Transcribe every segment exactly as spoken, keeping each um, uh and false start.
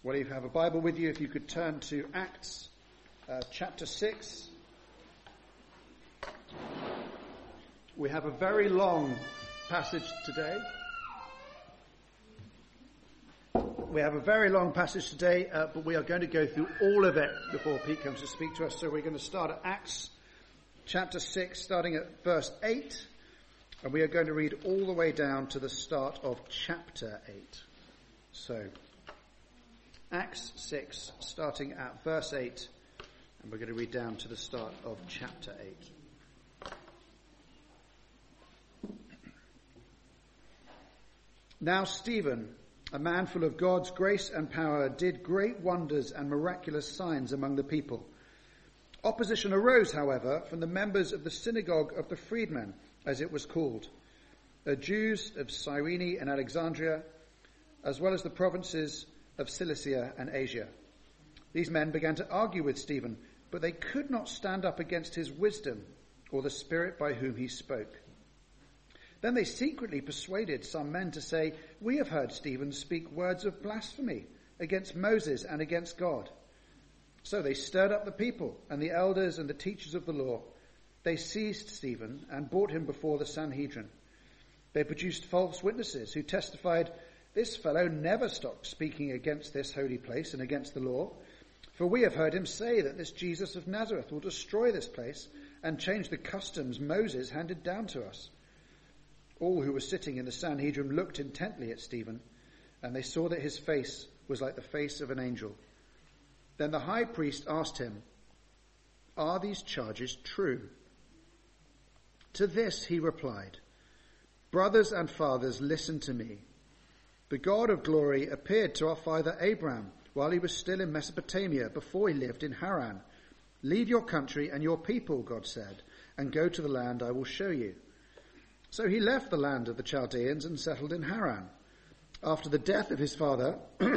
Well, if you have a Bible with you, if you could turn to Acts uh, chapter six. We have a very long passage today. We have a very long passage today, uh, but we are going to go through all of it before Pete comes to speak to us. So we're going to start at Acts chapter six, starting at verse eight, and we are going to read all the way down to the start of chapter eight. So, Acts six, starting at verse eight, and we're going to read down to the start of chapter eight. Now Stephen, a man full of God's grace and power, did great wonders and miraculous signs among the people. Opposition arose, however, from the members of the synagogue of the freedmen, as it was called, the Jews of Cyrene and Alexandria, as well as the provinces of Cilicia and Asia. These men began to argue with Stephen, but they could not stand up against his wisdom or the spirit by whom he spoke. Then they secretly persuaded some men to say, "We have heard Stephen speak words of blasphemy against Moses and against God." So they stirred up the people and the elders and the teachers of the law. They seized Stephen and brought him before the Sanhedrin. They produced false witnesses who testified, "This fellow never stopped speaking against this holy place and against the law. For we have heard him say that this Jesus of Nazareth will destroy this place and change the customs Moses handed down to us." All who were sitting in the Sanhedrin looked intently at Stephen, and they saw that his face was like the face of an angel. Then the high priest asked him, "Are these charges true?" To this he replied, "Brothers and fathers, listen to me. The God of glory appeared to our father Abraham while he was still in Mesopotamia, before he lived in Haran. 'Leave your country and your people,' God said, 'and go to the land I will show you.' So he left the land of the Chaldeans and settled in Haran. After the death of his father,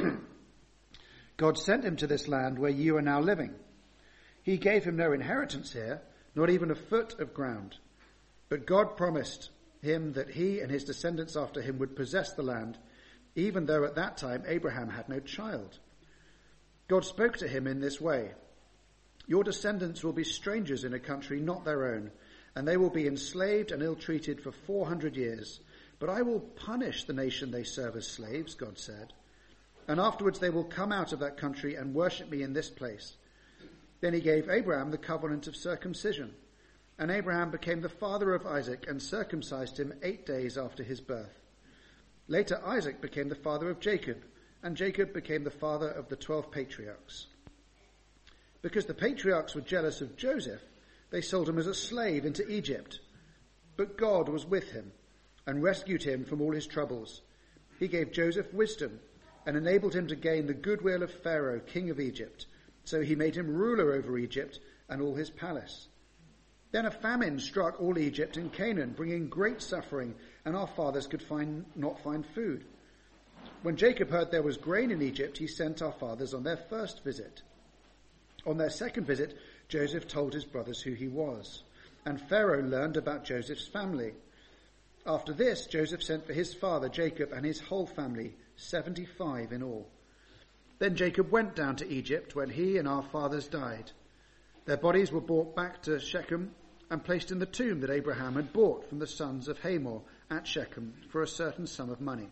God sent him to this land where you are now living. He gave him no inheritance here, not even a foot of ground. But God promised him that he and his descendants after him would possess the land, even though at that time Abraham had no child. God spoke to him in this way: 'Your descendants will be strangers in a country not their own, and they will be enslaved and ill-treated for four hundred years. But I will punish the nation they serve as slaves,' God said. 'And afterwards they will come out of that country and worship me in this place.' Then he gave Abraham the covenant of circumcision. And Abraham became the father of Isaac and circumcised him eight days after his birth. Later Isaac became the father of Jacob, and Jacob became the father of the twelve patriarchs. Because the patriarchs were jealous of Joseph, they sold him as a slave into Egypt. But God was with him and rescued him from all his troubles. He gave Joseph wisdom and enabled him to gain the goodwill of Pharaoh, king of Egypt. So he made him ruler over Egypt and all his palace. Then a famine struck all Egypt and Canaan, bringing great suffering, and our fathers could find, not find food. When Jacob heard there was grain in Egypt, he sent our fathers on their first visit. On their second visit, Joseph told his brothers who he was, and Pharaoh learned about Joseph's family. After this, Joseph sent for his father Jacob and his whole family, seventy-five in all. Then Jacob went down to Egypt when he and our fathers died. Their bodies were brought back to Shechem and placed in the tomb that Abraham had bought from the sons of Hamor at Shechem for a certain sum of money.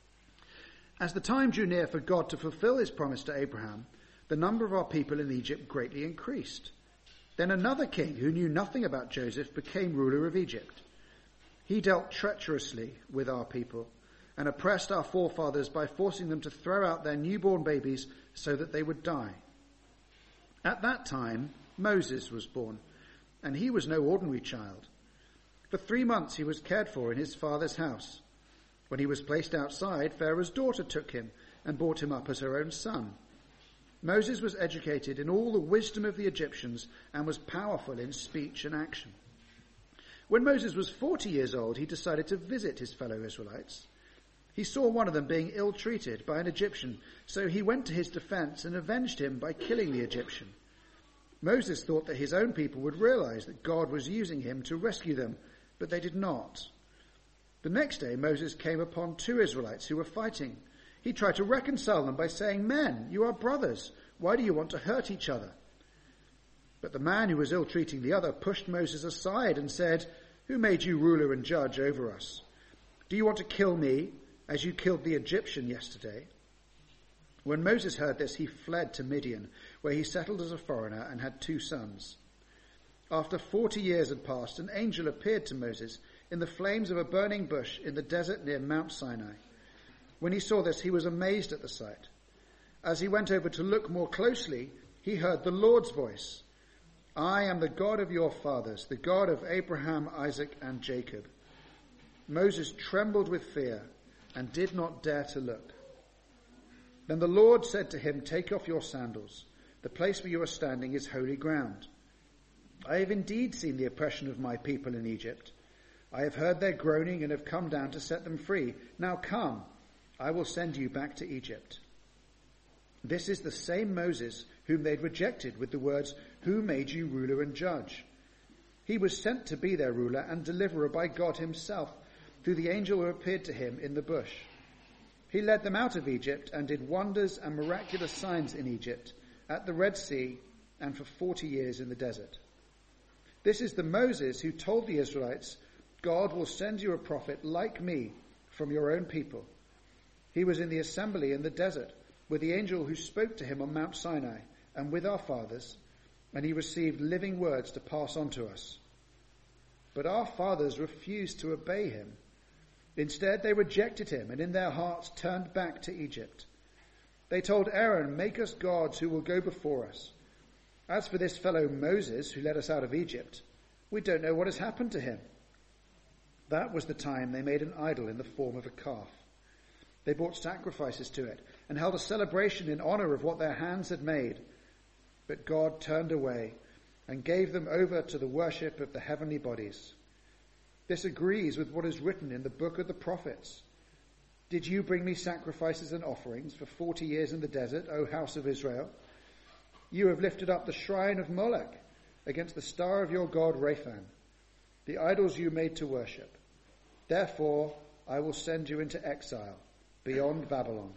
As the time drew near for God to fulfill his promise to Abraham, the number of our people in Egypt greatly increased. Then another king who knew nothing about Joseph became ruler of Egypt. He dealt treacherously with our people and oppressed our forefathers by forcing them to throw out their newborn babies so that they would die. At that time, Moses was born, and he was no ordinary child. For three months he was cared for in his father's house. When he was placed outside, Pharaoh's daughter took him and brought him up as her own son. Moses was educated in all the wisdom of the Egyptians and was powerful in speech and action. When Moses was forty years old, he decided to visit his fellow Israelites. He saw one of them being ill-treated by an Egyptian, so he went to his defense and avenged him by killing the Egyptian. Moses thought that his own people would realize that God was using him to rescue them, but they did not. The next day Moses came upon two Israelites who were fighting. He tried to reconcile them by saying, "Men, you are brothers. Why do you want to hurt each other?" But the man who was ill-treating the other pushed Moses aside and said, "Who made you ruler and judge over us? Do you want to kill me as you killed the Egyptian yesterday?" When Moses heard this, he fled to Midian, where he settled as a foreigner and had two sons. After forty years had passed, an angel appeared to Moses in the flames of a burning bush in the desert near Mount Sinai. When he saw this, he was amazed at the sight. As he went over to look more closely, he heard the Lord's voice. "I am the God of your fathers, the God of Abraham, Isaac, and Jacob." Moses trembled with fear and did not dare to look. Then the Lord said to him, "Take off your sandals. The place where you are standing is holy ground. I have indeed seen the oppression of my people in Egypt. I have heard their groaning and have come down to set them free. Now come, I will send you back to Egypt." This is the same Moses whom they'd rejected with the words, "Who made you ruler and judge?" He was sent to be their ruler and deliverer by God himself through the angel who appeared to him in the bush. He led them out of Egypt and did wonders and miraculous signs in Egypt, at the Red Sea, and for forty years in the desert. This is the Moses who told the Israelites, "God will send you a prophet like me from your own people." He was in the assembly in the desert with the angel who spoke to him on Mount Sinai and with our fathers, and he received living words to pass on to us. But our fathers refused to obey him. Instead, they rejected him and in their hearts turned back to Egypt. They told Aaron, "Make us gods who will go before us. As for this fellow Moses who led us out of Egypt, we don't know what has happened to him." That was the time they made an idol in the form of a calf. They brought sacrifices to it and held a celebration in honor of what their hands had made. But God turned away and gave them over to the worship of the heavenly bodies. This agrees with what is written in the book of the prophets. "Did you bring me sacrifices and offerings for forty years in the desert, O house of Israel? You have lifted up the shrine of Moloch against the star of your god Rephan, the idols you made to worship. Therefore, I will send you into exile beyond Babylon."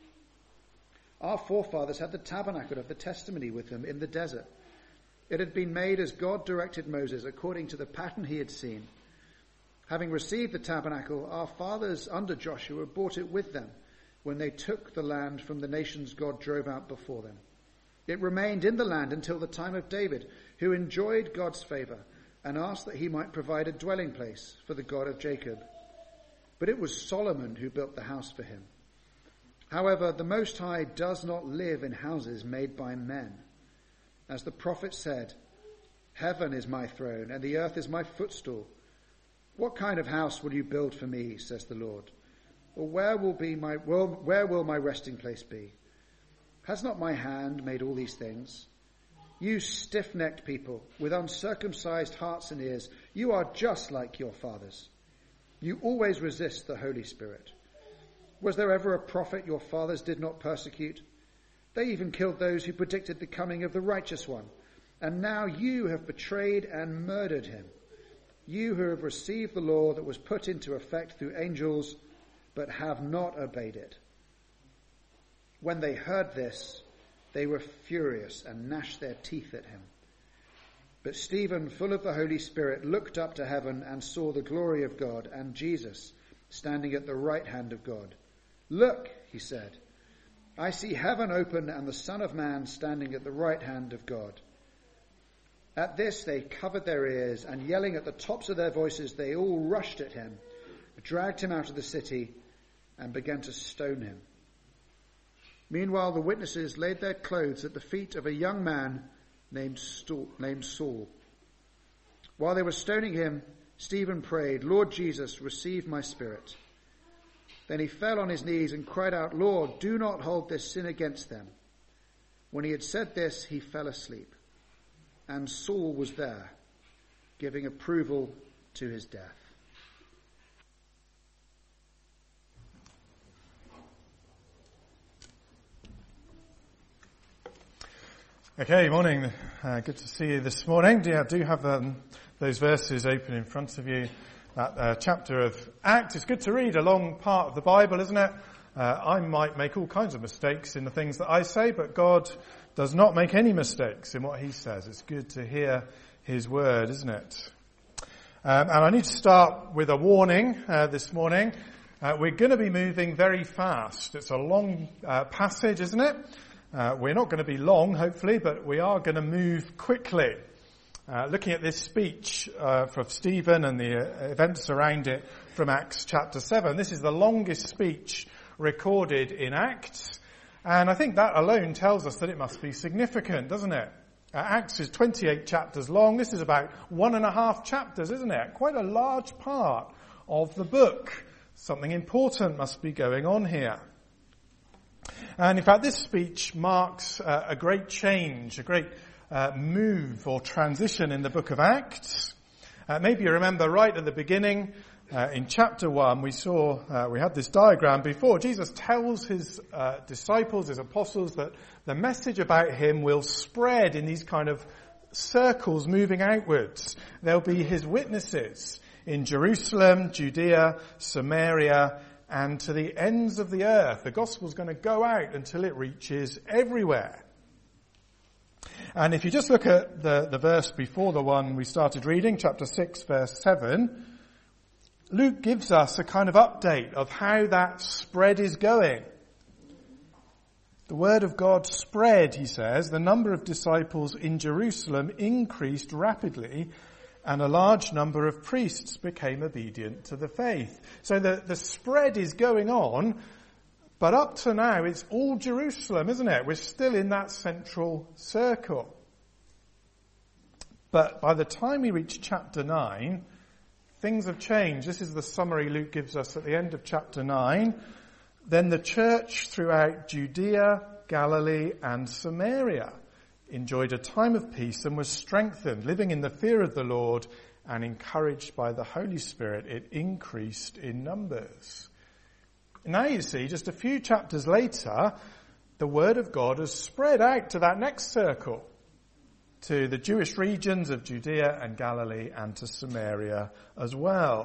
Our forefathers had the tabernacle of the testimony with them in the desert. It had been made as God directed Moses according to the pattern he had seen. Having received the tabernacle, our fathers under Joshua brought it with them when they took the land from the nations God drove out before them. It remained in the land until the time of David, who enjoyed God's favor and asked that he might provide a dwelling place for the God of Jacob. But it was Solomon who built the house for him. However, the Most High does not live in houses made by men. As the prophet said, "Heaven is my throne and the earth is my footstool. What kind of house will you build for me, says the Lord? Or where will be my well, where will my resting place be? Has not my hand made all these things? You stiff-necked people with uncircumcised hearts and ears, you are just like your fathers. You always resist the Holy Spirit. Was there ever a prophet your fathers did not persecute? They even killed those who predicted the coming of the righteous one. And now you have betrayed and murdered him. You who have received the law that was put into effect through angels, but have not obeyed it." When they heard this, they were furious and gnashed their teeth at him. But Stephen, full of the Holy Spirit, looked up to heaven and saw the glory of God and Jesus standing at the right hand of God. "Look," he said, "I see heaven open and the Son of Man standing at the right hand of God." At this they covered their ears, and yelling at the tops of their voices, they all rushed at him, dragged him out of the city, and began to stone him. Meanwhile, the witnesses laid their clothes at the feet of a young man named Saul. While they were stoning him, Stephen prayed, "Lord Jesus, receive my spirit." Then he fell on his knees and cried out, "Lord, do not hold this sin against them." When he had said this, he fell asleep. And Saul was there, giving approval to his death. Okay, morning. Uh, good to see you this morning. Do you, do you have um, those verses open in front of you? That uh, chapter of Acts. It's good to read a long part of the Bible, isn't it? Uh, I might make all kinds of mistakes in the things that I say, but God does not make any mistakes in what he says. It's good to hear his word, isn't it? Um, and I need to start with a warning uh, this morning. Uh, we're going to be moving very fast. It's a long uh, passage, isn't it? Uh, we're not going to be long, hopefully, but we are going to move quickly. Uh, looking at this speech uh, from Stephen and the uh, events around it from Acts chapter seven, this is the longest speech recorded in Acts, and I think that alone tells us that it must be significant, doesn't it? Uh, Acts is twenty-eight chapters long. This is about one and a half chapters, isn't it? Quite a large part of the book. Something important must be going on here. And in fact, this speech marks uh, a great change, a great uh, move or transition in the book of Acts. Uh, maybe you remember right at the beginning, uh, in chapter one, we saw, uh, we had this diagram before. Jesus tells his uh, disciples, his apostles, that the message about him will spread in these kind of circles moving outwards. They'll be his witnesses in Jerusalem, Judea, Samaria, and to the ends of the earth. The gospel's going to go out until it reaches everywhere. And if you just look at the, the verse before the one we started reading, chapter six, verse seven, Luke gives us a kind of update of how that spread is going. The word of God spread, he says. The number of disciples in Jerusalem increased rapidly, and a large number of priests became obedient to the faith. So the, the spread is going on, but up to now it's all Jerusalem, isn't it? We're still in that central circle. But by the time we reach chapter nine, things have changed. This is the summary Luke gives us at the end of chapter nine. Then the church throughout Judea, Galilee, and Samaria enjoyed a time of peace and was strengthened, living in the fear of the Lord and encouraged by the Holy Spirit. It increased in numbers. Now you see, just a few chapters later, the word of God has spread out to that next circle, to the Jewish regions of Judea and Galilee and to Samaria as well.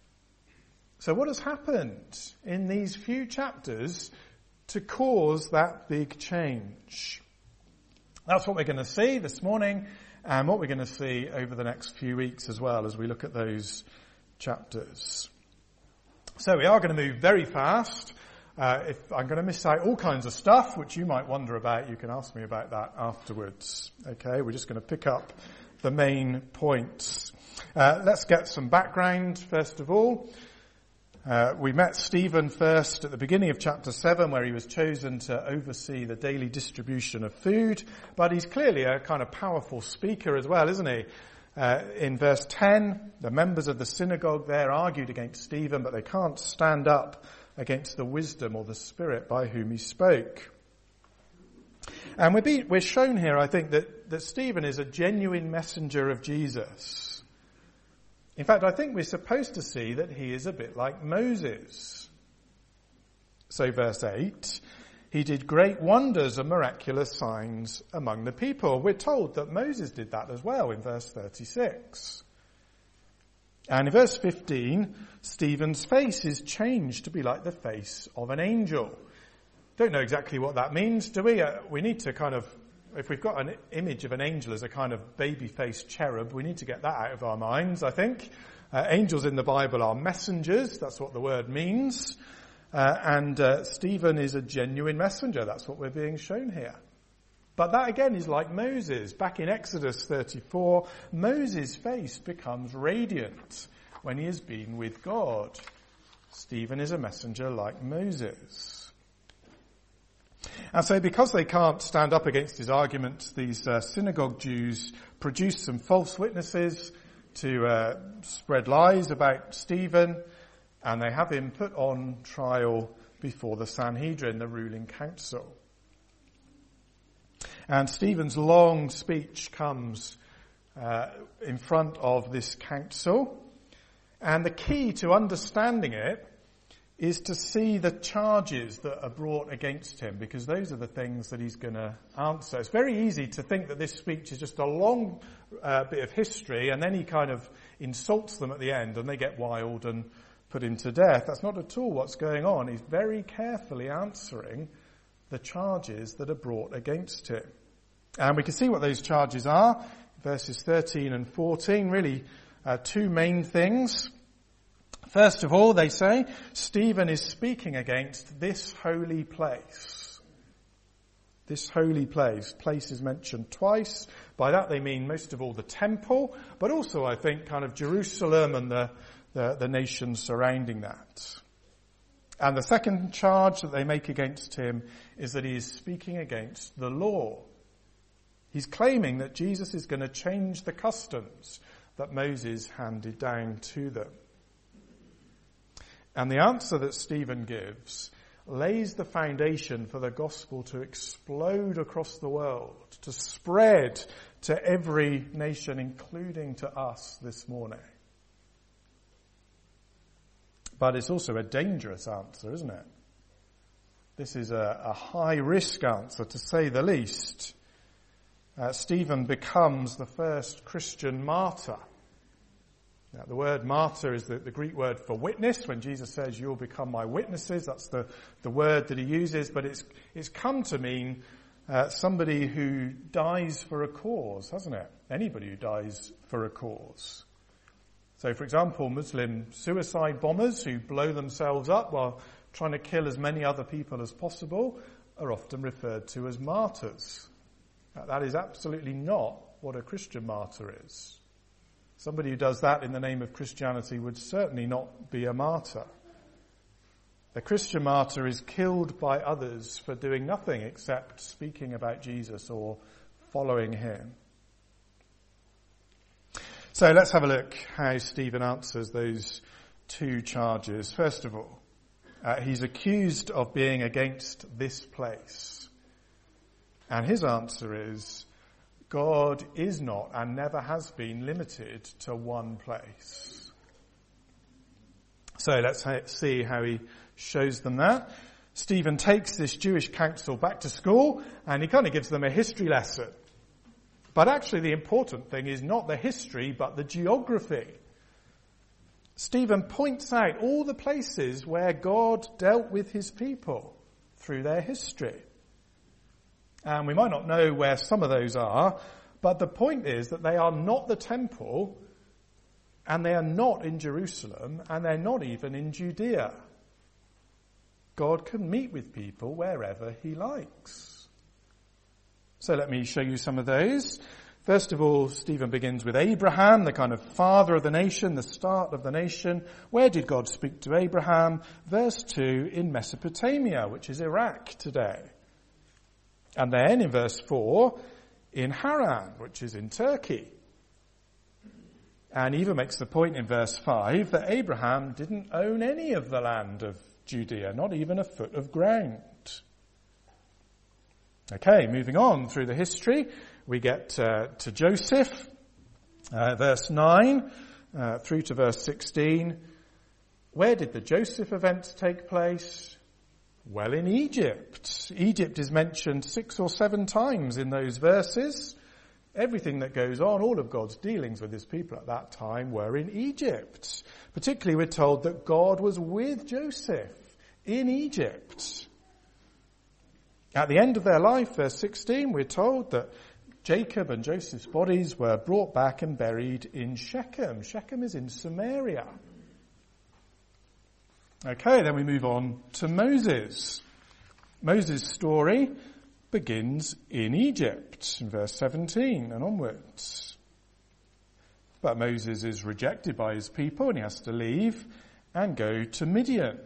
So what has happened in these few chapters to cause that big change? That's what we're going to see this morning, and what we're going to see over the next few weeks as well as we look at those chapters. So we are going to move very fast. Uh, if I'm going to miss out all kinds of stuff, which you might wonder about, you can ask me about that afterwards. Okay, we're just going to pick up the main points. Uh, let's get some background first of all. Uh, we met Stephen first at the beginning of chapter seven, where he was chosen to oversee the daily distribution of food. But he's clearly a kind of powerful speaker as well, isn't he? Uh, in verse ten, the members of the synagogue there argued against Stephen, but they can't stand up against the wisdom or the spirit by whom he spoke. And we're, be, we're shown here, I think, that, that Stephen is a genuine messenger of Jesus. In fact, I think we're supposed to see that he is a bit like Moses. So verse eight, he did great wonders and miraculous signs among the people. We're told that Moses did that as well in verse thirty-six. And in verse fifteen, Stephen's face is changed to be like the face of an angel. Don't know exactly what that means, do we? Uh, we need to kind of, if we've got an image of an angel as a kind of baby-faced cherub, we need to get that out of our minds, I think. Uh, angels in the Bible are messengers. That's what the word means. Uh, and uh, Stephen is a genuine messenger. That's what we're being shown here. But that again is like Moses. Back in Exodus thirty-four, Moses' face becomes radiant when he has been with God. Stephen is a messenger like Moses. And so because they can't stand up against his arguments, these uh, synagogue Jews produce some false witnesses to uh, spread lies about Stephen, and they have him put on trial before the Sanhedrin, the ruling council. And Stephen's long speech comes uh, in front of this council, and the key to understanding it is to see the charges that are brought against him, because those are the things that he's going to answer. It's very easy to think that this speech is just a long uh, bit of history, and then he kind of insults them at the end, and they get wild and put him to death. That's not at all what's going on. He's very carefully answering the charges that are brought against him. And we can see what those charges are. Verses thirteen and fourteen, really uh, two main things. First of all, they say, Stephen is speaking against this holy place. This holy place. Place is mentioned twice. By that they mean most of all the temple, but also I think kind of Jerusalem and the, the, the nations surrounding that. And the second charge that they make against him is that he is speaking against the law. He's claiming that Jesus is going to change the customs that Moses handed down to them. And the answer that Stephen gives lays the foundation for the gospel to explode across the world, to spread to every nation, including to us this morning. But it's also a dangerous answer, isn't it? This is a, a high-risk answer, to say the least. Uh, Stephen becomes the first Christian martyr. Now, the word martyr is the, the Greek word for witness. When Jesus says, you'll become my witnesses, that's the, the word that he uses. But it's, it's come to mean uh, somebody who dies for a cause, hasn't it? Anybody who dies for a cause. So, for example, Muslim suicide bombers who blow themselves up while trying to kill as many other people as possible are often referred to as martyrs. Now, that is absolutely not what a Christian martyr is. Somebody who does that in the name of Christianity would certainly not be a martyr. A Christian martyr is killed by others for doing nothing except speaking about Jesus or following him. So let's have a look how Stephen answers those two charges. First of all, uh, he's accused of being against this place. And his answer is, God is not and never has been limited to one place. So let's ha- see how he shows them that. Stephen takes this Jewish council back to school and he kind of gives them a history lesson. But actually the important thing is not the history, but the geography. Stephen points out all the places where God dealt with his people through their history. And we might not know where some of those are, but the point is that they are not the temple, and they are not in Jerusalem, and they're not even in Judea. God can meet with people wherever he likes. So let me show you some of those. First of all, Stephen begins with Abraham, the kind of father of the nation, the start of the nation. Where did God speak to Abraham? Verse two, in Mesopotamia, which is Iraq today. And then in verse four, in Haran, which is in Turkey. And he even makes the point in verse five that Abraham didn't own any of the land of Judea, not even a foot of ground. Okay, moving on through the history, we get uh, to Joseph, uh, verse nine, uh, through to verse sixteen. Where did the Joseph events take place? Well, in Egypt. Egypt is mentioned six or seven times in those verses. Everything that goes on, all of God's dealings with his people at that time were in Egypt. Particularly we're told that God was with Joseph in Egypt. At the end of their life, verse sixteen, we're told that Jacob and Joseph's bodies were brought back and buried in Shechem. Shechem is in Samaria. Okay, then we move on to Moses. Moses' story begins in Egypt, in verse seventeen and onwards. But Moses is rejected by his people and he has to leave and go to Midian.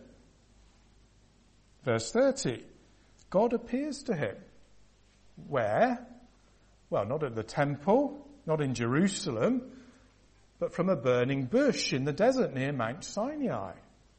Verse thirty. God appears to him. Where? Well, not at the temple, not in Jerusalem, but from a burning bush in the desert near Mount Sinai.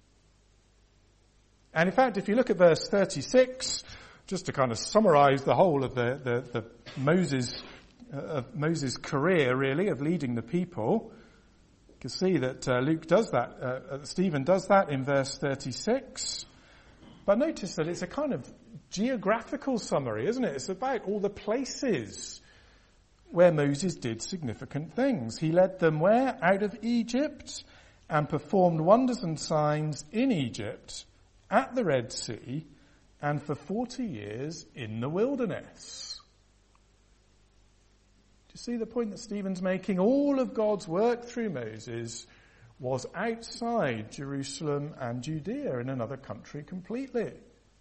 And in fact, if you look at verse thirty-six, just to kind of summarize the whole of the, the, the Moses, uh, of Moses' career, really, of leading the people, you can see that uh, Luke does that, uh, Stephen does that in verse thirty-six. But notice that it's a kind of geographical summary, isn't it? It's about all the places where Moses did significant things. He led them where? Out of Egypt and performed wonders and signs in Egypt, at the Red Sea, and for forty years in the wilderness. Do you see the point that Stephen's making? All of God's work through Moses was outside Jerusalem and Judea, in another country completely.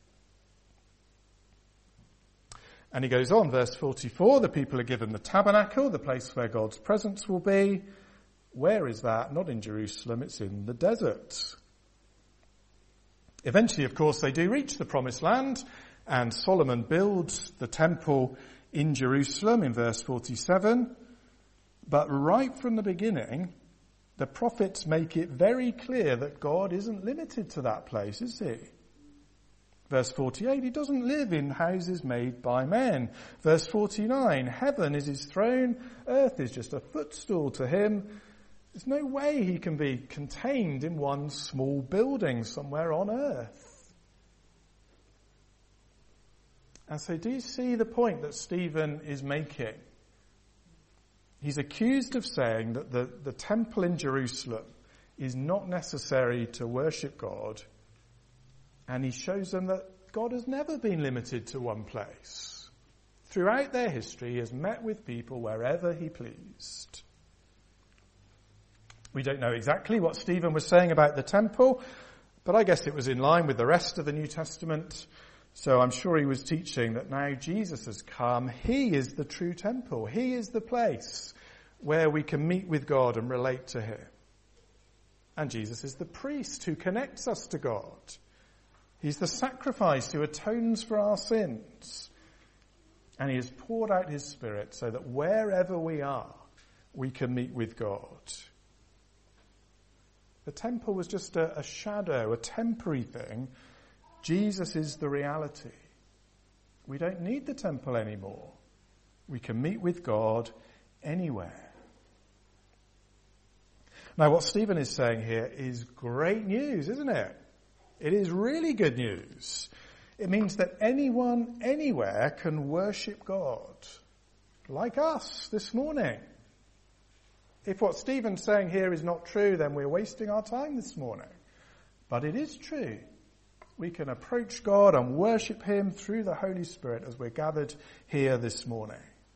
And he goes on, verse forty-four, the people are given the tabernacle, the place where God's presence will be. Where is that? Not in Jerusalem, it's in the desert. Eventually, of course, they do reach the promised land, and Solomon builds the temple in Jerusalem in verse forty-seven. But right from the beginning, the prophets make it very clear that God isn't limited to that place, is he? Verse forty-eight, he doesn't live in houses made by men. Verse forty-nine, heaven is his throne, earth is just a footstool to him. There's no way he can be contained in one small building somewhere on earth. And so do you see the point that Stephen is making? He's accused of saying that the, the temple in Jerusalem is not necessary to worship God. And he shows them that God has never been limited to one place. Throughout their history, he has met with people wherever he pleased. We don't know exactly what Stephen was saying about the temple, but I guess it was in line with the rest of the New Testament. So I'm sure he was teaching that now Jesus has come. He is the true temple. He is the place where we can meet with God and relate to him. And Jesus is the priest who connects us to God. He's the sacrifice who atones for our sins. And he has poured out his Spirit so that wherever we are, we can meet with God. The temple was just a, a shadow, a temporary thing. Jesus is the reality. We don't need the temple anymore. We can meet with God anywhere. Now, what Stephen is saying here is great news, isn't it? It is really good news. It means that anyone, anywhere can worship God, like us this morning. If what Stephen's saying here is not true, then we're wasting our time this morning. But it is true. We can approach God and worship him through the Holy Spirit as we're gathered here this morning.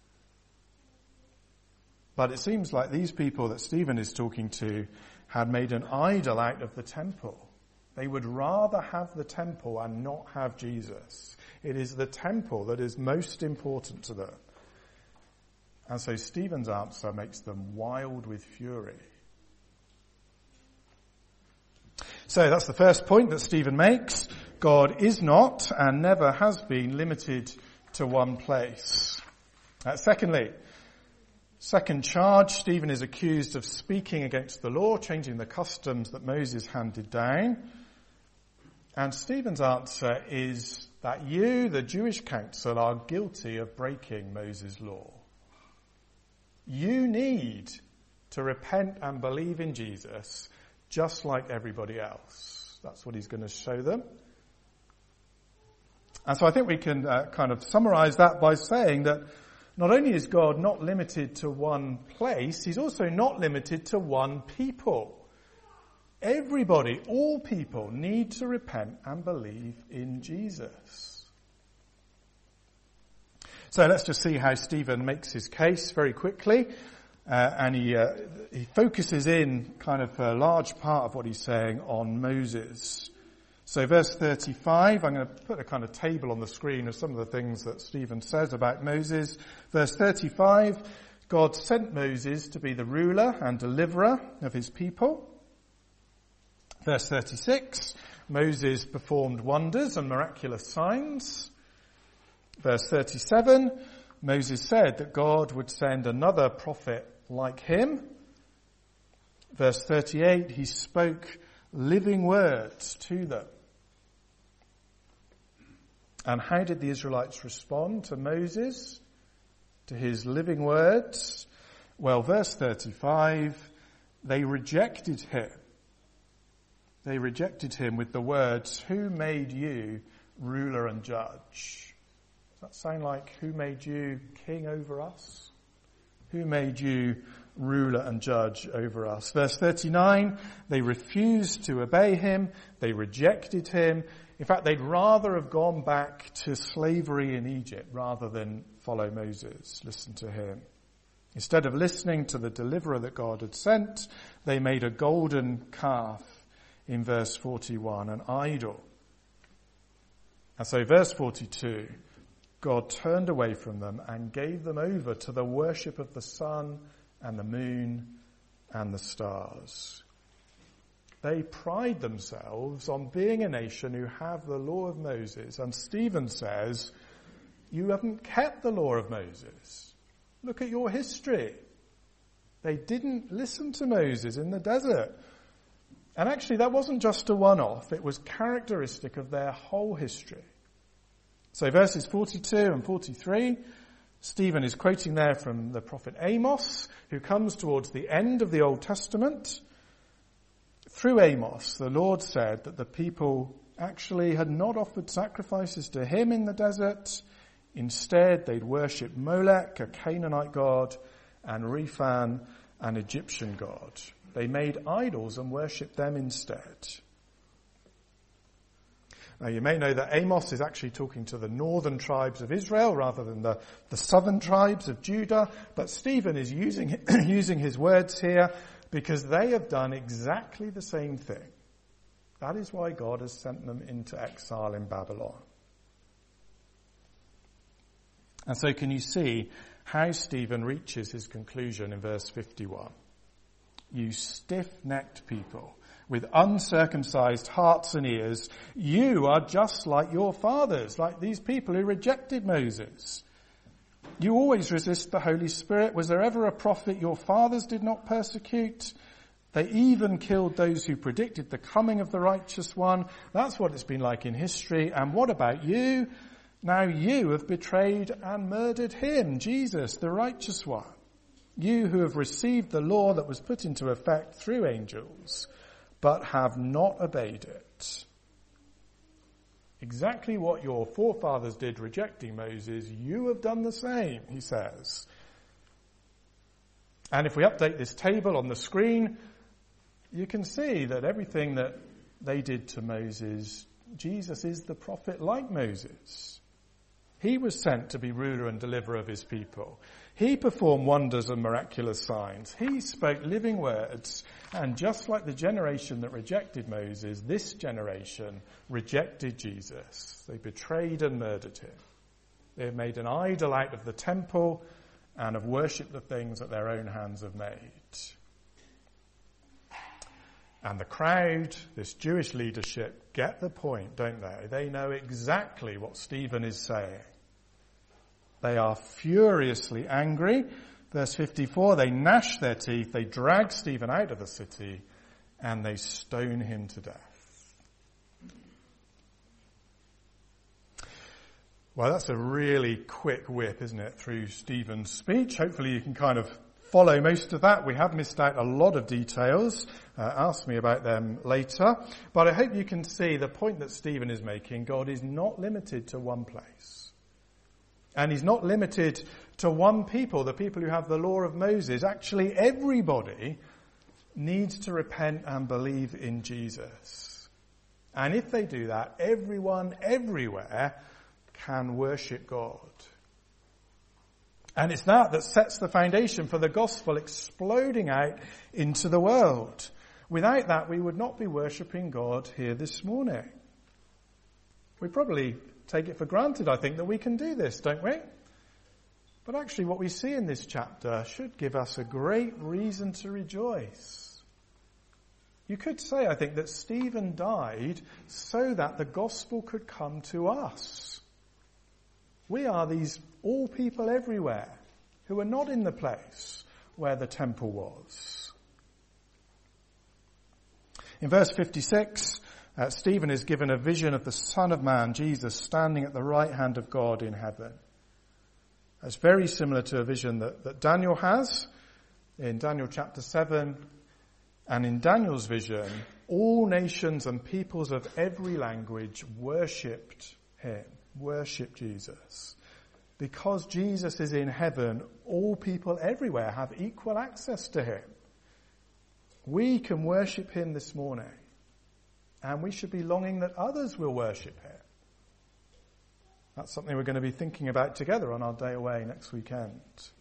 But it seems like these people that Stephen is talking to had made an idol out of the temple. They would rather have the temple and not have Jesus. It is the temple that is most important to them. And so Stephen's answer makes them wild with fury. So that's the first point that Stephen makes. God is not and never has been limited to one place. Uh, secondly, second charge, Stephen is accused of speaking against the law, changing the customs that Moses handed down. And Stephen's answer is that you, the Jewish council, are guilty of breaking Moses' law. You need to repent and believe in Jesus just like everybody else. That's what he's going to show them. And so I think we can uh, kind of summarize that by saying that not only is God not limited to one place, he's also not limited to one people. Everybody, all people, need to repent and believe in Jesus. So let's just see how Stephen makes his case very quickly. Uh, and he, uh, he focuses in kind of a large part of what he's saying on Moses. So verse thirty-five, I'm going to put a kind of table on the screen of some of the things that Stephen says about Moses. Verse thirty-five, God sent Moses to be the ruler and deliverer of his people. Verse thirty-six, Moses performed wonders and miraculous signs. Verse thirty-seven, Moses said that God would send another prophet like him. Verse thirty-eight, he spoke living words to them. And how did the Israelites respond to Moses, to his living words? Well, verse thirty-five, they rejected him. They rejected him with the words, "Who made you ruler and judge?" Does that sound like, who made you king over us? Who made you ruler and judge over us. Verse thirty-nine, they refused to obey him. They rejected him. In fact, they'd rather have gone back to slavery in Egypt rather than follow Moses, listen to him. Instead of listening to the deliverer that God had sent, they made a golden calf in verse forty-one, an idol. And so verse forty-two, God turned away from them and gave them over to the worship of the sun and the moon and the stars. They pride themselves on being a nation who have the law of Moses. And Stephen says, you haven't kept the law of Moses. Look at your history. They didn't listen to Moses in the desert. And actually that wasn't just a one-off. It was characteristic of their whole history. So verses forty-two and forty-three, Stephen is quoting there from the prophet Amos, who comes towards the end of the Old Testament. Through Amos, the Lord said that the people actually had not offered sacrifices to him in the desert. Instead, they'd worshipped Molech, a Canaanite god, and Rephan, an Egyptian god. They made idols and worshipped them instead. Now, you may know that Amos is actually talking to the northern tribes of Israel rather than the, the southern tribes of Judah, but Stephen is using, using his words here because they have done exactly the same thing. That is why God has sent them into exile in Babylon. And so can you see how Stephen reaches his conclusion in verse fifty-one? You stiff-necked people with uncircumcised hearts and ears, you are just like your fathers, like these people who rejected Moses. You always resist the Holy Spirit. Was there ever a prophet your fathers did not persecute? They even killed those who predicted the coming of the righteous one. That's what it's been like in history. And what about you? Now you have betrayed and murdered him, Jesus, the righteous one. You who have received the law that was put into effect through angels, but have not obeyed it. Exactly what your forefathers did rejecting Moses, you have done the same, he says. And if we update this table on the screen, you can see that everything that they did to Moses, Jesus is the prophet like Moses. He was sent to be ruler and deliverer of his people. He performed wonders and miraculous signs. He spoke living words. And just like the generation that rejected Moses, this generation rejected Jesus. They betrayed and murdered him. They have made an idol out of the temple and have worshipped the things that their own hands have made. And the crowd, this Jewish leadership, get the point, don't they? They know exactly what Stephen is saying. They are furiously angry. Verse fifty-four, they gnash their teeth, they drag Stephen out of the city, and they stone him to death. Well, that's a really quick whip, isn't it, through Stephen's speech. Hopefully you can kind of follow most of that. We have missed out a lot of details. Uh, ask me about them later. But I hope you can see the point that Stephen is making. God is not limited to one place. And he's not limited to one people, the people who have the law of Moses. Actually, everybody needs to repent and believe in Jesus. And if they do that, everyone, everywhere can worship God. And it's that that sets the foundation for the gospel exploding out into the world. Without that, we would not be worshipping God here this morning. We probably take it for granted, I think, that we can do this, don't we? But actually what we see in this chapter should give us a great reason to rejoice. You could say, I think, that Stephen died so that the gospel could come to us. We are these all people everywhere who are not in the place where the temple was. In verse fifty-six, uh, Stephen is given a vision of the Son of Man, Jesus, standing at the right hand of God in heaven. It's very similar to a vision that, that Daniel has in Daniel chapter seven. And in Daniel's vision, all nations and peoples of every language worshipped him, worshipped Jesus. because Jesus is in heaven, all people everywhere have equal access to him. We can worship him this morning, and we should be longing that others will worship him. That's something we're going to be thinking about together on our day away next weekend.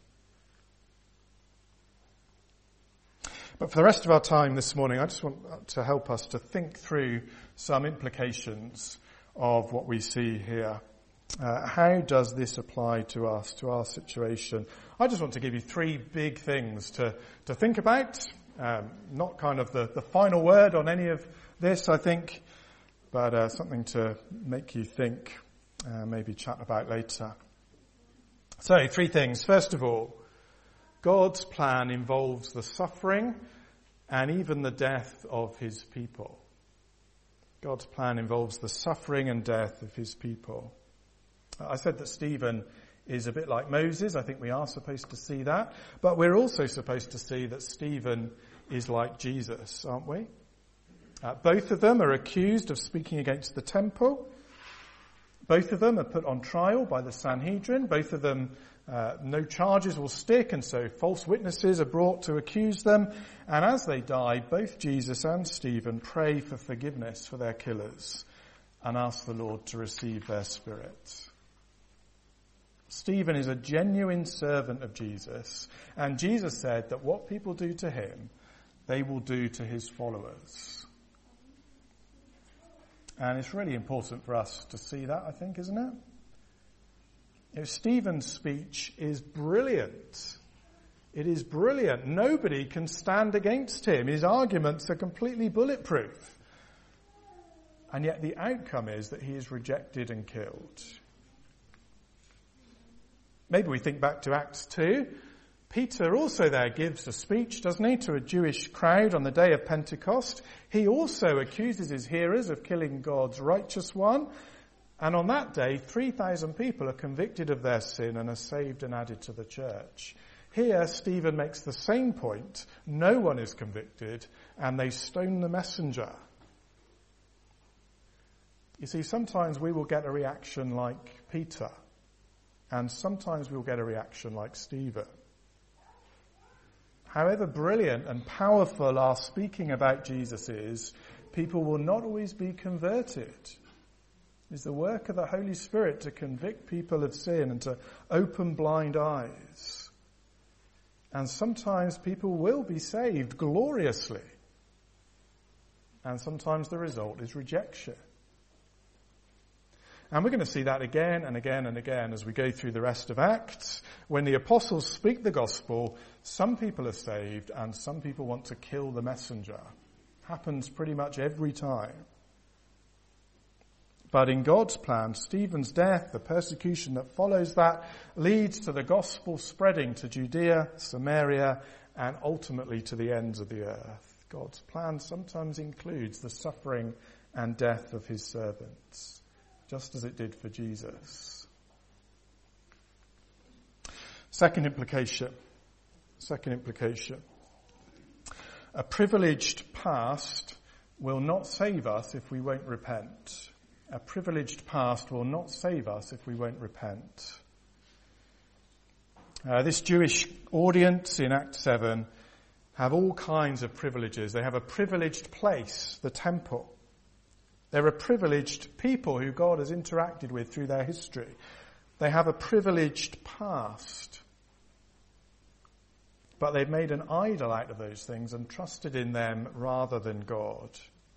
But for the rest of our time this morning, I just want to help us to think through some implications of what we see here. Uh, how does this apply to us, to our situation? I just want to give you three big things to, to think about. Um, not kind of the, the final word on any of this, I think, but uh, something to make you think, uh, maybe chat about later. So, three things. First of all, God's plan involves the suffering and even the death of his people. God's plan involves the suffering and death of his people. I said that Stephen is a bit like Moses. I think we are supposed to see that. But we're also supposed to see that Stephen is like Jesus, aren't we? Uh, both of them are accused of speaking against the temple. Both of them are put on trial by the Sanhedrin. Both of them, uh, no charges will stick, and so false witnesses are brought to accuse them. And as they die, both Jesus and Stephen pray for forgiveness for their killers and ask the Lord to receive their spirit. Stephen is a genuine servant of Jesus, and Jesus said that what people do to him, they will do to his followers. And it's really important for us to see that, I think, isn't it? You know, Stephen's speech is brilliant. It is brilliant. Nobody can stand against him. His arguments are completely bulletproof. And yet the outcome is that he is rejected and killed. Maybe we think back to Acts two. Peter also there gives a speech, doesn't he, to a Jewish crowd on the day of Pentecost. He also accuses his hearers of killing God's righteous one. And on that day, three thousand people are convicted of their sin and are saved and added to the church. Here, Stephen makes the same point. No one is convicted, and they stone the messenger. You see, sometimes we will get a reaction like Peter, and sometimes we'll get a reaction like Stephen. However brilliant and powerful our speaking about Jesus is, people will not always be converted. It's the work of the Holy Spirit to convict people of sin and to open blind eyes. And sometimes people will be saved gloriously. And sometimes the result is rejection. And we're going to see that again and again and again as we go through the rest of Acts. When the apostles speak the gospel, some people are saved and some people want to kill the messenger. Happens pretty much every time. But in God's plan, Stephen's death, the persecution that follows that, leads to the gospel spreading to Judea, Samaria, and ultimately to the ends of the earth. God's plan sometimes includes the suffering and death of his servants, just as it did for Jesus. Second implication. Second implication. A privileged past will not save us if we won't repent. A privileged past will not save us if we won't repent. Uh, this Jewish audience in Act seven have all kinds of privileges. They have a privileged place, the temple. They're a privileged people who God has interacted with through their history. They have a privileged past. But they've made an idol out of those things and trusted in them rather than God.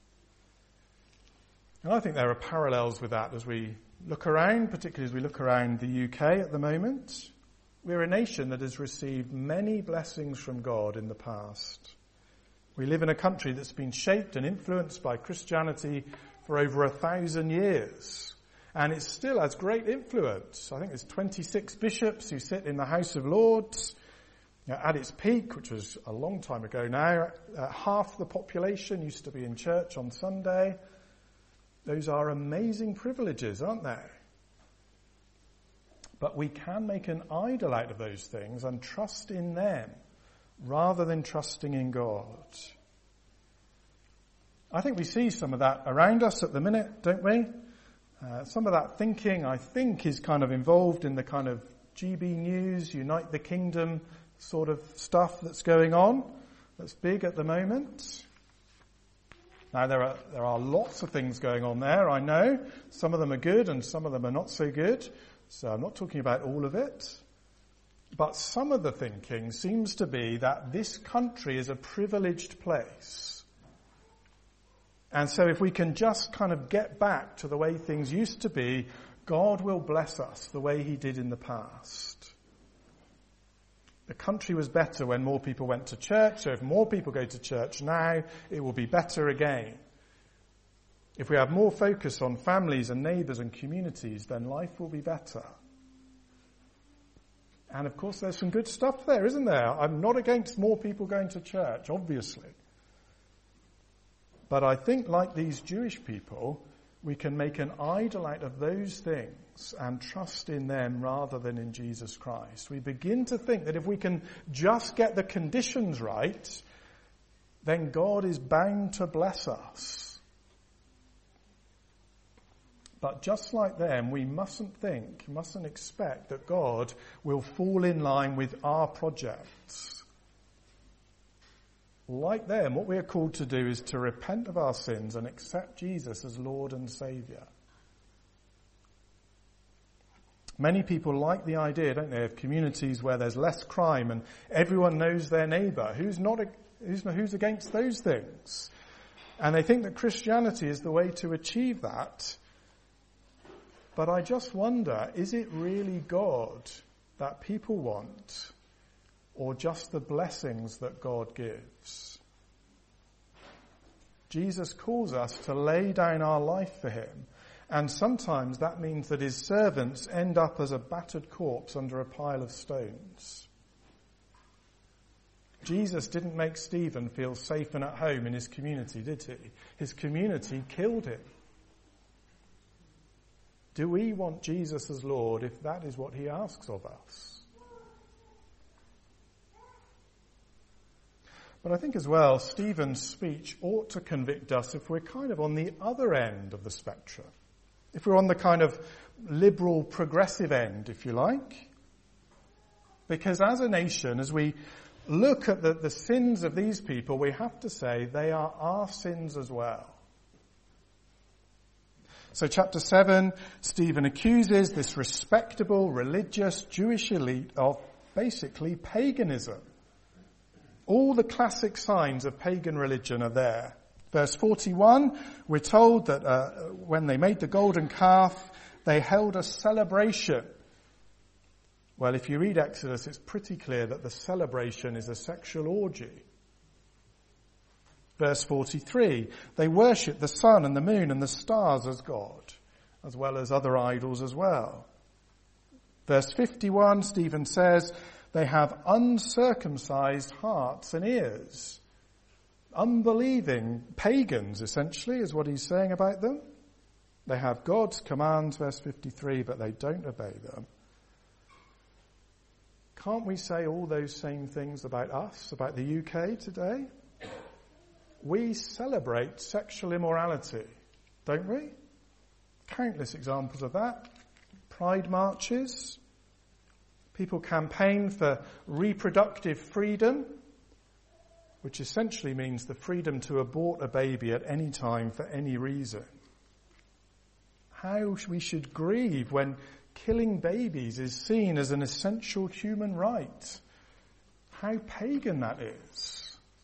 And I think there are parallels with that as we look around, particularly as we look around the U K at the moment. We're a nation that has received many blessings from God in the past. We live in a country that's been shaped and influenced by Christianity for over a thousand years. And it still has great influence. I think there's twenty-six bishops who sit in the House of Lords. At its peak, which was a long time ago now, uh, half the population used to be in church on Sunday. Those are amazing privileges, aren't they? But we can make an idol out of those things and trust in them rather than trusting in God. I think we see some of that around us at the minute, don't we? Uh, some of that thinking, I think, is kind of involved in the kind of G B News, Unite the Kingdom sort of stuff that's going on, that's big at the moment. Now, there are there are lots of things going on there, I know. Some of them are good and some of them are not so good. So I'm not talking about all of it. But some of the thinking seems to be that this country is a privileged place. And so if we can just kind of get back to the way things used to be, God will bless us the way he did in the past. The country was better when more people went to church, so if more people go to church now, it will be better again. If we have more focus on families and neighbours and communities, then life will be better. And of course there's some good stuff there, isn't there? I'm not against more people going to church, obviously. But I think, like these Jewish people, we can make an idol out of those things and trust in them rather than in Jesus Christ. We begin to think that if we can just get the conditions right, then God is bound to bless us. But just like them, we mustn't think, mustn't expect that God will fall in line with our projects. Like them, what we are called to do is to repent of our sins and accept Jesus as Lord and Saviour. Many people like the idea, don't they, of communities where there's less crime and everyone knows their neighbour. Who's not, who's, who's against those things? And they think that Christianity is the way to achieve that. But I just wonder, is it really God that people want, or just the blessings that God gives? Jesus calls us to lay down our life for him, and sometimes that means that his servants end up as a battered corpse under a pile of stones. Jesus didn't make Stephen feel safe and at home in his community, did he? His community killed him. Do we want Jesus as Lord if that is what he asks of us? But I think as well, Stephen's speech ought to convict us if we're kind of on the other end of the spectrum. If we're on the kind of liberal, progressive end, if you like. Because as a nation, as we look at the, the sins of these people, we have to say they are our sins as well. So chapter seven, Stephen accuses this respectable, religious, Jewish elite of basically paganism. All the classic signs of pagan religion are there. Verse forty-one, we're told that uh, when they made the golden calf, they held a celebration. Well, if you read Exodus, it's pretty clear that the celebration is a sexual orgy. Verse forty-three, they worship the sun and the moon and the stars as God, as well as other idols as well. Verse fifty-one, Stephen says, they have uncircumcised hearts and ears. Unbelieving pagans, essentially, is what he's saying about them. They have God's commands, verse fifty-three, but they don't obey them. Can't we say all those same things about us, about the U K today? We celebrate sexual immorality, don't we? Countless examples of that. Pride marches. People campaign for reproductive freedom, which essentially means the freedom to abort a baby at any time for any reason. How we should grieve when killing babies is seen as an essential human right. How pagan that is.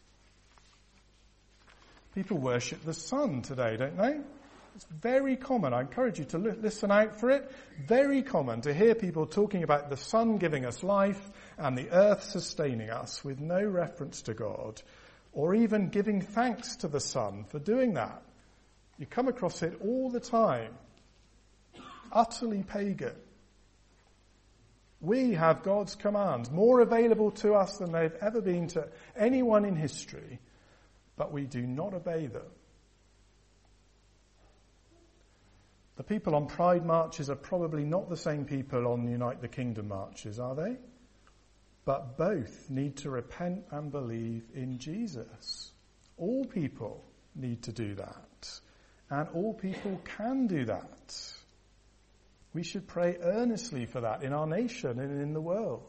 People worship the sun today, don't they? It's very common. I encourage you to li- listen out for it. Very common to hear people talking about the sun giving us life and the earth sustaining us with no reference to God, or even giving thanks to the sun for doing that. You come across it all the time. Utterly pagan. We have God's commands more available to us than they've ever been to anyone in history, but we do not obey them. The people on Pride marches are probably not the same people on Unite the Kingdom marches, are they? But both need to repent and believe in Jesus. All people need to do that. And all people can do that. We should pray earnestly for that in our nation and in the world.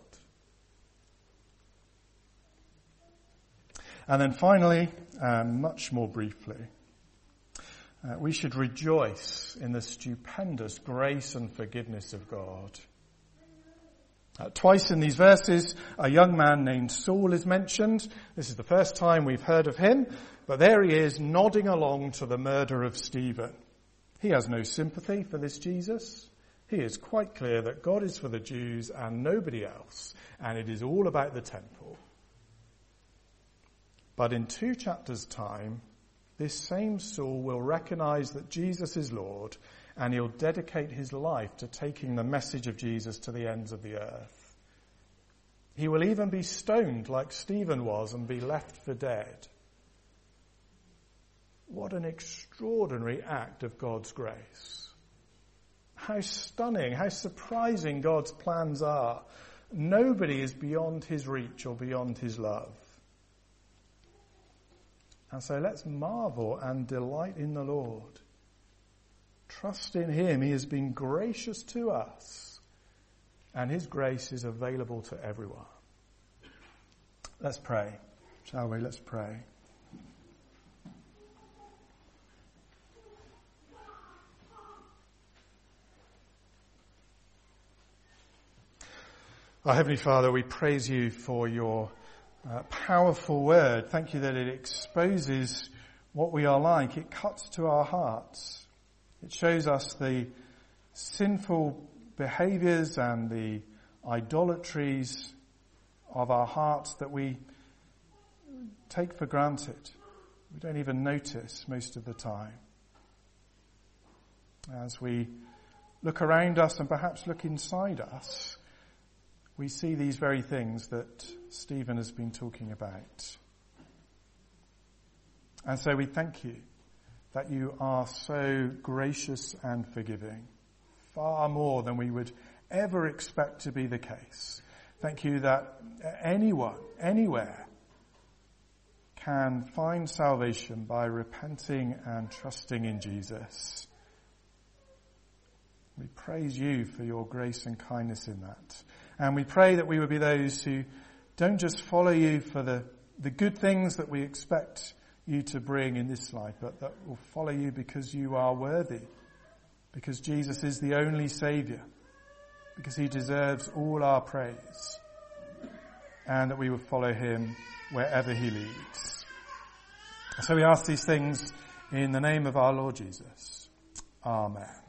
And then finally, and much more briefly, uh, we should rejoice in the stupendous grace and forgiveness of God. Uh, twice in these verses, a young man named Saul is mentioned. This is the first time we've heard of him, but there he is nodding along to the murder of Stephen. He has no sympathy for this Jesus. He is quite clear that God is for the Jews and nobody else, and it is all about the temple. But in two chapters' time, this same Saul will recognize that Jesus is Lord, and he'll dedicate his life to taking the message of Jesus to the ends of the earth. He will even be stoned like Stephen was and be left for dead. What an extraordinary act of God's grace. How stunning, how surprising God's plans are. Nobody is beyond his reach or beyond his love. And so let's marvel and delight in the Lord. Trust in him. He has been gracious to us, and his grace is available to everyone. Let's pray, shall we? Let's pray. Our Heavenly Father, we praise you for your uh, powerful word. Thank you that it exposes what we are like. It cuts to our hearts. It shows us the sinful behaviors and the idolatries of our hearts that we take for granted. We don't even notice most of the time. As we look around us and perhaps look inside us, we see these very things that Stephen has been talking about. And so we thank you that you are so gracious and forgiving, far more than we would ever expect to be the case. Thank you that anyone, anywhere, can find salvation by repenting and trusting in Jesus. We praise you for your grace and kindness in that. And we pray that we would be those who don't just follow you for the, the good things that we expect you to bring in this life, but that will follow you because you are worthy, because Jesus is the only Saviour, because he deserves all our praise, and that we will follow him wherever he leads. So we ask these things in the name of our Lord Jesus. Amen.